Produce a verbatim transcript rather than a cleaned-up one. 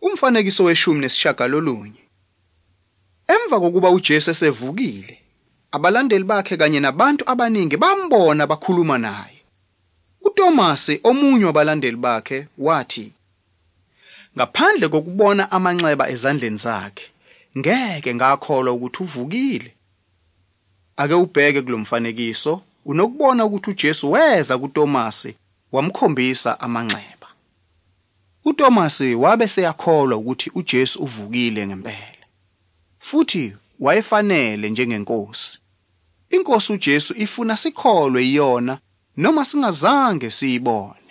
Umfanekiso weshumi nesishagalolunye. Emva kokuba uJesu esevukile, abalandeli bakhe kanye nabantu abaningi bambona bakhuluma naye. uThomasi, omunye wabalandeli bakhe, wathi, "Ngaphandle kokubona amanxeba ezandleni zakhe, ngeke ngakholwa ukuthi uvukile." Ake ubheke kulomfanekiso, unokubona ukuthi uJesu weza kuThomasi wamkhombisa amanxeba. uThomasi wabe seyakholwa ukuthi uJesu uvukile ngempela, futhi wayefanele njengenkosi. Inkosi uJesu ifuna sikholwe iyona noma singazange siyibone.